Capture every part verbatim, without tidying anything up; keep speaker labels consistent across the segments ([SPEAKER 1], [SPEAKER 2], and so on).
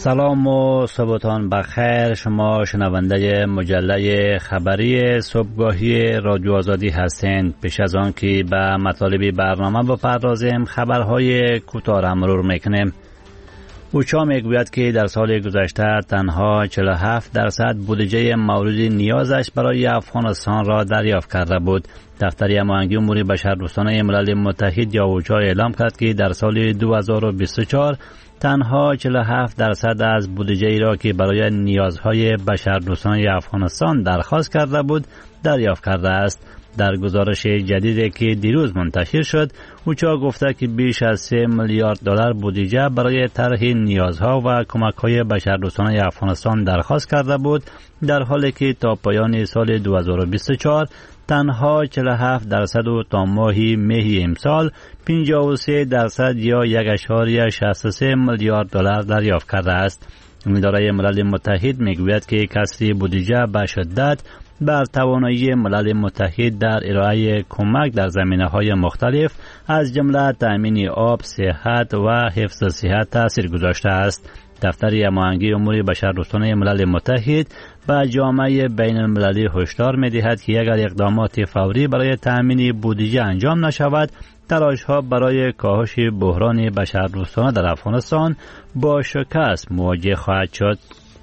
[SPEAKER 1] سلام و صبحتان بخیر. شما شنونده مجله خبری صبحگاهی رادیو آزادی هستند. پیش از آن که به مطالب برنامه بپردازیم خبرهای کوتاه را مرور میکنیم. اوچا میگوید که در سال گذشته تنها چهل و هفت درصد بودجه مورد نیازش برای افغانستان را دریافت کرده بود. دفتر هماهنگی امور بشردوستانه ملل متحد یا اوچا اعلام کرد که در سال دو هزار و بیست و چهار تنها چهل و هفت درصد از بودجه را که برای نیازهای بشردوستانه افغانستان درخواست کرده بود دریافت کرده است. در گزارش جدیدی که دیروز منتشر شد، اوچا گفته که بیش از سه میلیارد دلار بودجه برای طرح نیازها و کمک‌های بشردوستانه افغانستان درخواست کرده بود، در حالی که تا پایان سال دو هزار و بیست و چهار تنها چهل و هفت درصد و تا ماه مه امسال پنجاه و سه درصد یا یک اشاری شصت و سه میلیارد دلار دریافت کرده است. اداره ملل متحد میگوید که کسری بودجه به شدت بر توانایی ملل متحد در ارائه کمک در زمینه‌های مختلف از جمله تأمین آب، صحت و حفظ صحت تاثیر گذاشته است. دفتر هماهنگی امور بشردوستانه ملل متحد به جامعه بین المللی هشدار می‌دهد که اگر اقدامات فوری برای تأمین بودجه انجام نشود، تلاش‌ها برای کاهش بحران بشردوستانه در افغانستان با شکست مواجه خواهد شد.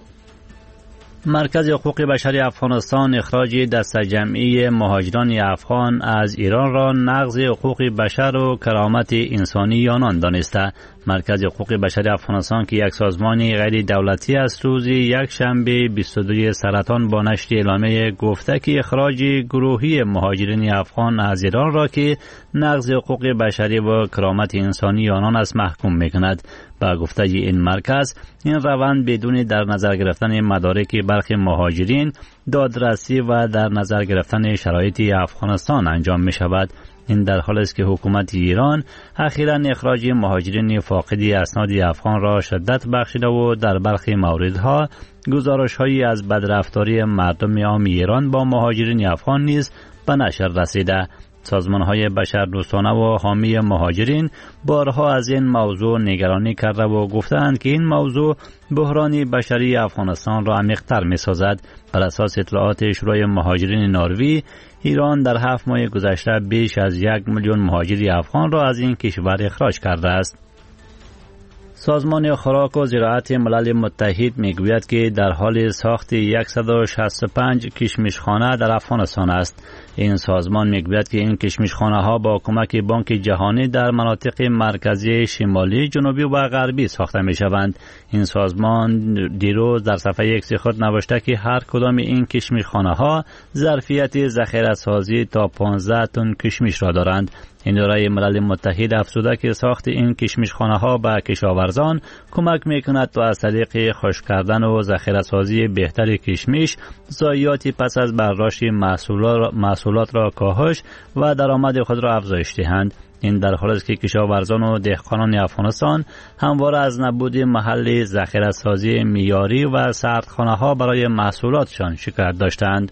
[SPEAKER 1] مرکز حقوق بشر افغانستان اخراج دسته جمعی مهاجران افغان از ایران را نقض حقوق بشر و کرامت انسانی آنان دانسته. مرکز حقوق بشر افغانستان که یک سازمان غیر دولتی است، روز یک شنبه بیست و دو سرطان با نشر اعلامیه گفته که اخراج گروهی مهاجرین افغان از ایران را که نقض حقوق بشری و کرامت انسانی آنان است محکوم میکند. با گفته این مرکز، این روند بدون در نظر گرفتن مدارک برخی مهاجرین، دادرسی و در نظر گرفتن شرایط افغانستان انجام می شود. این در حالی است که حکومت ایران اخیراً اخراج مهاجرین فاقد اسناد افغان را شدت بخشیده و در برخی موردها گزارش‌هایی از بدرفتاری مردم عام ایران با مهاجرین افغان نیز به نشر رسیده. سازمان‌های بشردوستانه و حامی مهاجرین بارها از این موضوع نگرانی کرده و گفتند که این موضوع بحران بشری افغانستان را عمیق‌تر می‌سازد. بر اساس اطلاعات شورای مهاجرین نروژ، ایران در هفت ماه گذشته بیش از یک میلیون مهاجر افغان را از این کشور اخراج کرده است. سازمان خوراک و زراعت ملل متحد میگوید که در حال ساخت صد و شصت و پنج کشمشخانه در افغانستان است. این سازمان میگوید که این کشمشخانه ها با کمک بانک جهانی در مناطق مرکزی، شمالی، جنوبی و غربی ساخته می شوند. این سازمان دیروز در صفحه ایکس خود نوشته که هر کدام این کشمشخانه ها ظرفیت ذخیره سازی تا پانزده تن کشمش را دارند. اداره ملل متحد افزوده که ساخت این کشمشخانه ها به کشاورزان کمک میکند تا از طریق خشک کردن و ذخیره سازی بهتر کشمش، ضایعات پس از برداشت محصولات, محصولات را کاهش و درآمد خود را افزایش دهند. این در حالی است که کشاورزان و دهقانان افغانستان همواره از نبود محل ذخیره سازی معیاری و سردخانه ها برای محصولاتشان شکایت داشتند.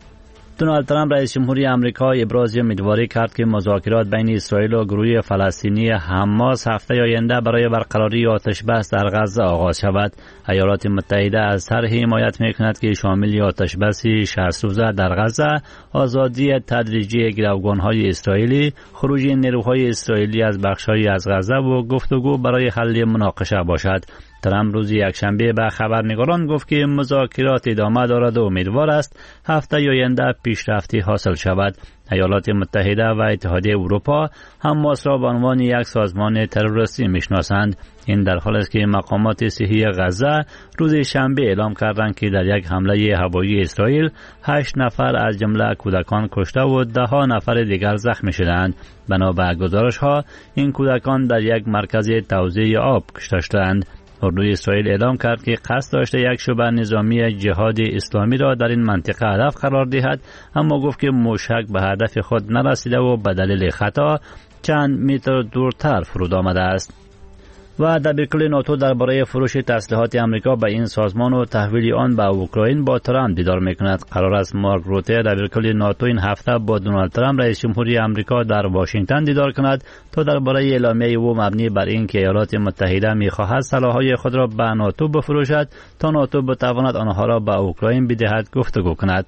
[SPEAKER 1] دونالد ترامپ رئیس جمهوری آمریکا ابراز امیدواری کرد که مذاکرات بین اسرائیل و گروه فلسطینی حماس هفته آینده برای برقراری آتش بس در غزه آغاز شود. ایالات متحده از طرحی حمایت میکند که شامل آتش بس شصت روزه در غزه، آزادی تدریجی گروگان‌های اسرائیلی، خروج نیروهای اسرائیلی از بخش‌های از غزه و گفتگو برای حل مناقشه باشد. ترامپ روز یکشنبه به خبرنگاران گفت که مذاکرات ادامه دارد و امیدوار است هفته آینده پیشرفتی حاصل شود. ایالات متحده و اتحادیه اروپا حماس را به عنوان یک سازمان تروریستی میشناسند. این در حالی است که مقامات صحی غزه روز شنبه اعلام کردند که در یک حمله هوایی اسرائیل هشت نفر از جمله کودکان کشته و ده ها نفر دیگر زخمی شدند. بنا به گزارش‌ها این کودکان در یک مرکز توزیع آب کشته شدند. اردوی اسرائیل اعلام کرد که قصد داشته یک شبه نظامی جهاد اسلامی را در این منطقه هدف قرار دهد، اما گفت که موشک به هدف خود نرسیده و به دلیل خطا چند متر دورتر فرود آمده است. و دبیرکل ناتو درباره فروش تسلیحات آمریکا به این سازمان و تحویل آن به اوکراین با ترامپ دیدار میکند. قرار است مارک روته دبیرکل ناتو این هفته با دونالد ترامپ رئیس جمهوری آمریکا در واشنگتن دیدار کند تا درباره اعلامیه او مبنی بر اینکه ایالات متحده میخواهد سلاح‌های خود را به ناتو بفروشد تا ناتو بتواند آنها را به اوکراین بدهد گفتگو کند.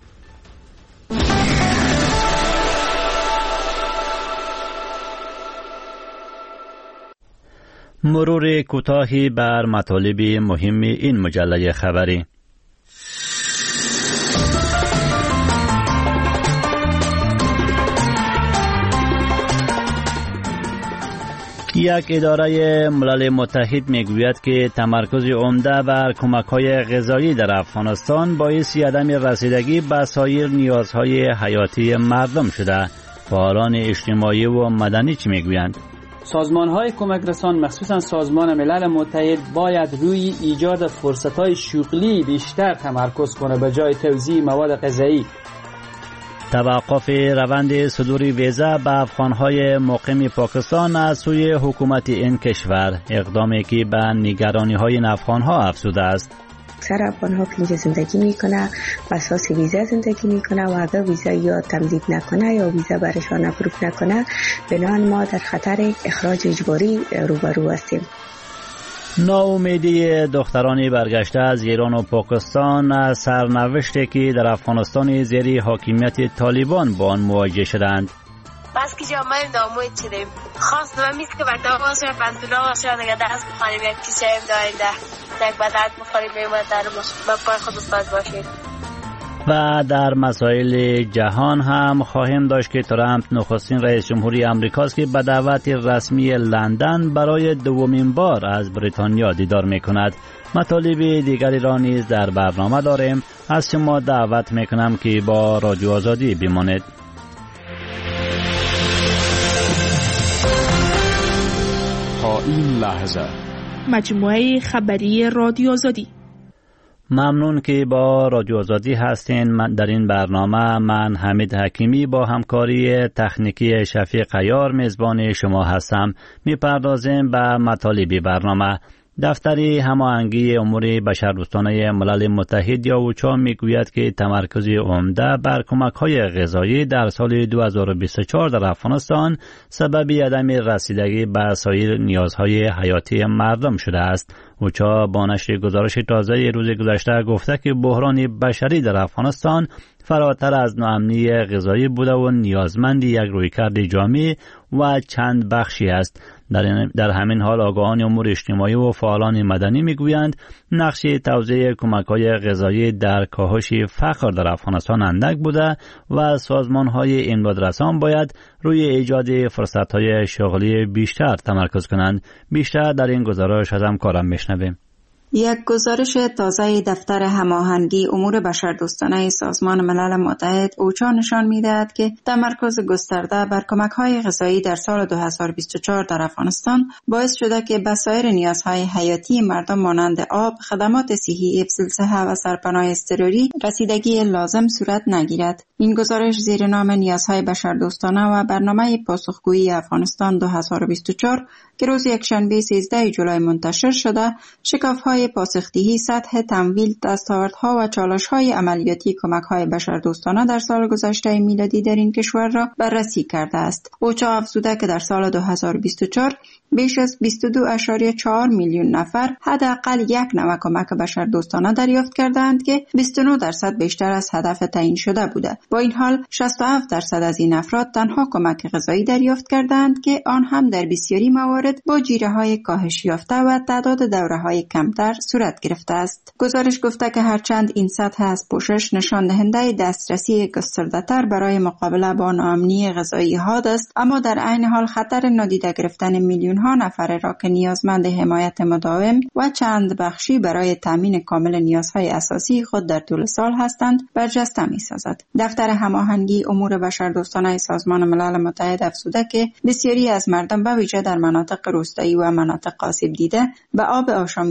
[SPEAKER 1] مرور کوتاهی بر مطالب مهم این مجله خبری. یک اداره ملل متحد میگوید که تمرکز عمده بر کمک‌های غذایی در افغانستان باعث عدم رسیدگی به سایر نیازهای حیاتی مردم شده. فعالان اجتماعی و مدنی چی میگویند؟
[SPEAKER 2] سازمان‌های کمک رسان مخصوصاً سازمان ملل متحد باید روی ایجاد فرصت‌های شغلی بیشتر تمرکز کنه به جای توزیع مواد غذایی.
[SPEAKER 1] توقف روند صدور ویزا به افغان‌های مقیم پاکستان از سوی حکومت این کشور، اقدامی که به نگرانی‌های افغان‌ها افزوده است.
[SPEAKER 3] اکثر افغان‌ها اینجا زندگی میکنه، بر اساس ویزا زندگی میکنه و اگر ویزا یا تمدید نکنه یا ویزا برشان اپروو نکنه، بنابراین ما در خطر اخراج اجباری روبرو هستیم.
[SPEAKER 1] ناامیدی دختران برگشته از ایران و پاکستان از سرنوشتی که در افغانستان زیر حاکمیت طالبان با آن مواجه شدند.
[SPEAKER 4] بس که جامعه ناموید شدیم، خواست و میست که بردام باشه پنتونا باشه دیگه دست بخانیم یک کیسه ایم داریم ده یک بدرد بخوریم بیمون در پای خود استاد باشیم.
[SPEAKER 1] و در مسائل جهان هم خواهیم داشت که ترامپ نخستین رئیس جمهوری آمریکاست که به دعوت رسمی لندن برای دومین بار از بریتانیا دیدار میکند. مطالب دیگری را نیز در برنامه داریم. از شما دعوت میکنم که با رادیو آزادی بمانید.
[SPEAKER 5] تا این لحظه
[SPEAKER 6] مجموعه خبری رادیو آزادی.
[SPEAKER 1] ممنون که با رادیو آزادی هستین. من در این برنامه من حمید حکیمی با همکاری تکنیکی شفیق عیار میزبان شما هستم. میپردازیم به مطالب برنامه. دفتر هماهنگی امور بشردوستانه ملل متحد یا اوچا میگوید که تمرکز عمده بر کمک‌های غذایی در سال دو هزار و بیست و چهار در افغانستان سبب عدم رسیدگی به سایر نیازهای حیاتی مردم شده است. اوچا با نشر گزارش تازه روز گذشته گفته که بحران بشری در افغانستان فراتر از ناامنی غذایی بوده و نیازمند یک رویکرد جامع و چند بخشی است. در, در همین حال آگاهان امور اجتماعی و فعالان مدنی میگویند نقش توزیع کمک‌های غذایی در کاهش فقر در افغانستان اندک بوده و سازمان‌های امدادرسان باید روی ایجاد فرصت‌های شغلی بیشتر تمرکز کنند. بیشتر در این گزارش از همکارم میشنویم.
[SPEAKER 7] یک گزارش تازه دفتر هماهنگی امور بشردوستانه سازمان ملل متحد اوچا نشان می‌دهد که تمرکز گسترده بر کمک‌های غذایی در سال دو هزار و بیست و چهار در افغانستان باعث شده که به سایر نیازهای حیاتی مردم مانند آب، خدمات صحی، حفظ الصحه و سرپناه اضطراری رسیدگی لازم صورت نگیرد. این گزارش زیر نام نیازهای بشردوستانه و برنامه پاسخگویی افغانستان دو هزار و بیست و چهار که روز یکشنبه سیزده جولای منتشر شده، شکاف‌های پاسخدهی، سطح تمویل، دستاوردها و چالش‌های عملیاتی کمک‌های بشردوستانه در سال گذشته میلادی در این کشور را بررسی کرده است. اوچا افزوده که در سال دو هزار و بیست و چهار بیش از بیست و دو ممیز چهار میلیون نفر حداقل یک نوع کمک بشردوستانه دریافت کردند که بیست و نه درصد بیشتر از هدف تعیین شده بوده. با این حال شصت و هفت درصد از این افراد تنها کمک غذایی دریافت کردند که آن هم در بسیاری موارد با جیره‌های کاهش یافته و تعداد دوره‌های کمتر صورت گرفته است. گزارش گفته که هرچند این سطح از پوشش نشان دهنده دسترسی گسترده‌تر برای مقابله با ناامنی غذایی ها است، اما در عین حال خطر نادیده گرفتن میلیون ها نفر را که نیازمند حمایت مداوم و چند بخشی برای تامین کامل نیازهای اساسی خود در طول سال هستند برجسته می‌سازد. دفتر هماهنگی امور بشردوستانه سازمان ملل متحد افزوده که بسیاری از مردم به ویژه در مناطق روستایی و مناطق آسیب دیده به آب آشامیدنی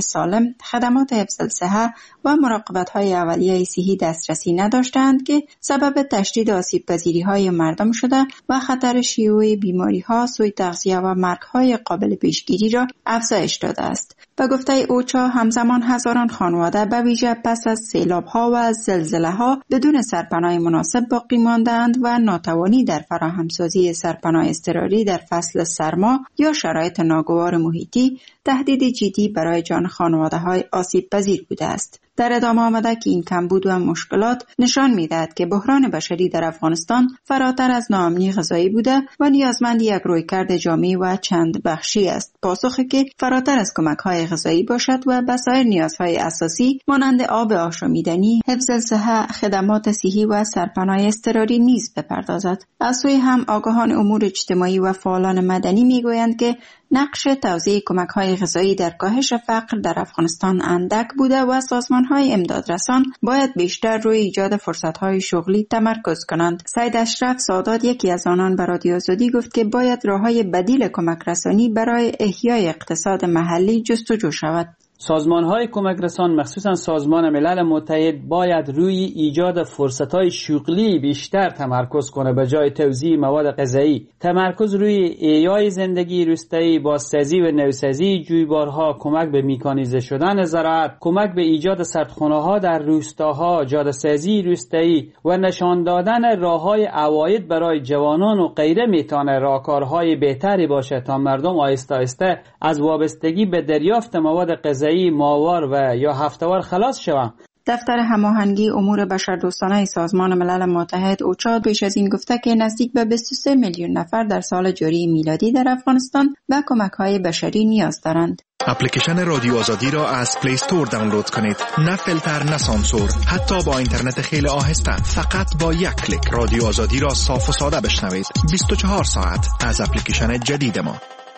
[SPEAKER 7] سالم، خدمات حفظ الصحه و مراقبت‌های اولیه صحی دسترسی نداشتند که سبب تشدید آسیب‌پذیری‌های مردم شده و خطر شیوع بیماری‌ها، سوء تغذیه و مرگ‌های قابل پیشگیری را افزایش داده است. به گفته اوچا همزمان هزاران خانواده به ویژه پس از سیلاب‌ها و زلزله‌ها بدون سرپناه مناسب باقی ماندند و ناتوانی در فراهمسازی سرپناه اضطراری در فصل سرما یا شرایط ناگوار محیطی تهدید جدی برای جان خانواده‌های آسیب‌پذیر بوده است. در ادامه آمده که این کمبود و مشکلات نشان می‌دهد که بحران بشری در افغانستان فراتر از ناامنی غذایی بوده و نیازمند یک رویکرد جامع و چند بخشی است، پاسخی که فراتر از کمک‌های غذایی باشد و به سایر نیازهای اساسی مانند آب آشامیدنی، حفظ صحه، خدمات صحی و سرپناه اضطراری نیز بپردازد. از سوی هم آگاهان امور اجتماعی و فعالان مدنی می‌گویند که نقش توزیع کمک‌های غذایی در کاهش فقر در افغانستان اندک بوده و سازمان‌های امدادرسان باید بیشتر روی ایجاد فرصت‌های شغلی تمرکز کنند. سید اشرف سادات یکی از آنان به رادیو آزادی گفت که باید راه‌های بدیل کمک رسانی برای احیای اقتصاد محلی جستجو شود.
[SPEAKER 2] سازمان‌های کمک رسان مخصوصاً سازمان ملل متحد باید روی ایجاد فرصت‌های شغلی بیشتر تمرکز کنه به جای توزیع مواد غذایی. تمرکز روی احیای زندگی روستایی، بازسازی و نوسازی جویبارها، کمک به میکانیزه شدن زراعت، کمک به ایجاد سردخانه‌ها در روستاها، جاده‌سازی روستایی و نشان دادن راه‌های عواید برای جوانان و غیره میتونه راهکارهای بهتری باشه تا مردم آهسته آهسته از وابستگی به دریافت مواد غذایی ماهوار و یا هفته‌وار خلاص شوند.
[SPEAKER 7] دفتر هماهنگی امور بشردوستانه سازمان ملل متحد اوچا پیش از این گفته که نزدیک به بیست و سه میلیون نفر در سال جاری میلادی در افغانستان به کمک‌های بشری نیاز دارند.
[SPEAKER 8] اپلیکیشن رادیو آزادی را از پلی استور دانلود کنید. نه فیلتر، نه سانسور، حتی با اینترنت خیلی آهسته. فقط با یک کلیک رادیو آزادی را صاف و ساده بشنوید. بیست و چهار ساعت از اپلیکیشن جدید ما.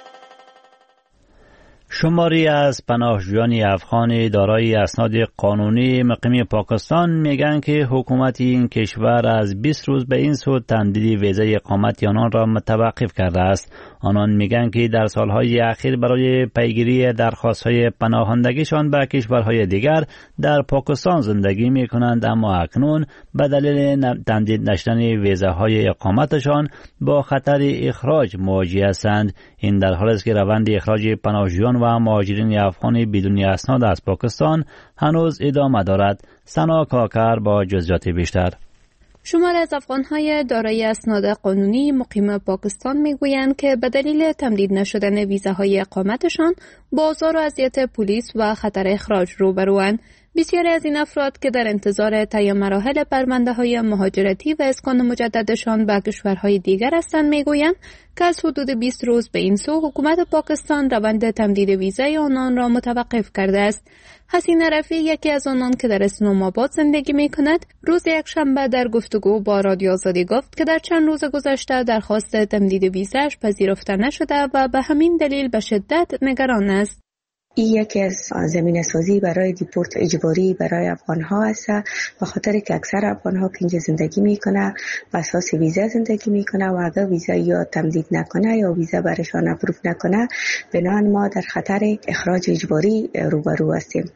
[SPEAKER 1] شماری از پناهجویان افغان دارای اسناد قانونی مقیم پاکستان میگن که حکومت این کشور از بیست روز به این سو تمدید ویزای اقامت آنان را متوقف کرده است. آنان میگن که در سالهای اخیر برای پیگیری درخواست‌های پناهندگیشان به کشورهای دیگر در پاکستان زندگی میکنند، اما اکنون به دلیل تمدید نشدن ویزاهای اقامتشان با خطر اخراج مواجه هستند. این در حالی است که روند اخراج پناهجویان و مهاجرین افغان بدون اسناد از پاکستان هنوز ادامه دارد. سنا کاکر با جزئیات بیشتر.
[SPEAKER 9] شمار از افغان‌های دارای اسناد قانونی مقیم پاکستان میگویند که به دلیل تمدید نشدن ویزاهای اقامتشان با آزار و اذیت پلیس و خطر اخراج روبروند. بسیاری از این افراد که در انتظار طی مراحل پرونده‌های مهاجرتی و اسکان مجددشان به کشورهای دیگر هستند میگویند که از حدود بیست روز به این سو حکومت پاکستان روند تمدید ویزای آنان را متوقف کرده است. حسینه رفیع یکی از آنان که در اسلام آباد زندگی می‌کند، روز یکشنبه در گفتگو با رادیو آزادی گفت که در چند روز گذشته درخواست تمدید ویزاش پذیرفته نشده و به همین دلیل به شدت نگران است.
[SPEAKER 3] این یکی از زمینه سازی برای دیپورت اجباری برای افغان ها است، به خاطر که اکثر افغان ها که اینجا زندگی میکنه و اساس ویزا زندگی میکنه و اگر ویزا یا تمدید نکنه یا ویزا برشان اپروف نکنه، بنابراین ما در خطر اخراج اجباری روبرو هستیم.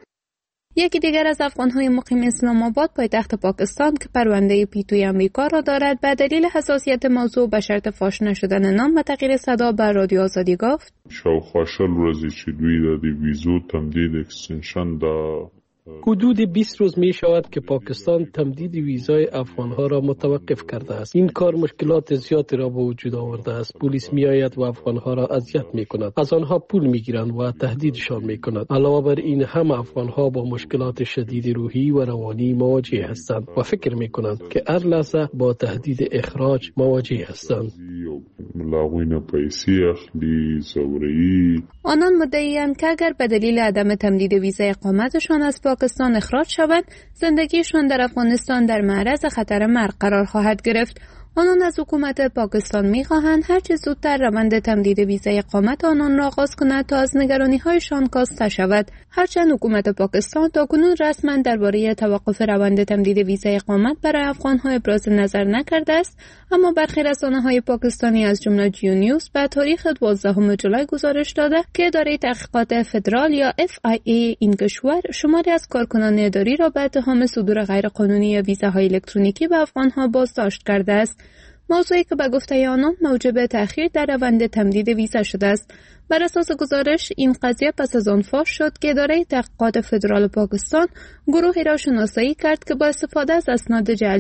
[SPEAKER 9] یکی دیگر از افغان‌های مقیم اسلام آباد پایتخت پاکستان که پرونده پیتوی امریکا را دارد به دلیل حساسیت موضوع به شرط فاش نشدن نام و تغییر صدا بر رادیو آزادی گفت
[SPEAKER 10] شاوخوا شل ورځې چې دوی د ویزو تمدید اکستنشن دا
[SPEAKER 11] حدود بیست روز می شود که پاکستان تمدید ویزای افغانها را متوقف کرده است. این کار مشکلات زیادی را به وجود آورده است. پلیس می آید و افغانها را اذیت می کند. از آنها پول می گیرند و تهدیدشان می کند. علاوه بر این هم افغانها با مشکلات شدید روحی و روانی مواجه هستند و فکر می کنند که هر لحظه با تهدید اخراج مواجه هستند.
[SPEAKER 9] آنان مدعی‌اند که اگر به دلیل عدم تمدید ویزای اقامتشان از پاکستان اخراج شوند، زندگیشان در افغانستان در معرض خطر مرگ قرار خواهد گرفت. آنان از حکومت پاکستان می‌خواهند هرچه زودتر روند تمدید ویزای اقامت آنان را آغاز کند تا از نگرانی‌هایشان کاسته شود. هرچند حکومت پاکستان تاکنون رسما درباره توقف روند تمدید ویزای اقامت برای افغان‌ها ابراز نظر نکرده است، اما برخی رسانه‌های پاکستانی از جمله جیو نیوز به تاریخ دوازدهم ژولای گزارش داده که اداره تحقیقات فدرال یا اف آی ای این کشور شماری از کارکنان اداری را به اتهام صدور غیرقانونی ویزاهای الکترونیکی به افغان‌ها بازداشت کرده است. موضوعی که به گفته آنان موجب تأخیر در روند تمدید ویزا شده است. بر اساس گزارش این قضیه پس از آن فاش شد که اداره تحقیقات فدرال پاکستان گروهی را شناسایی کرد که با استفاده از اسناد جعلی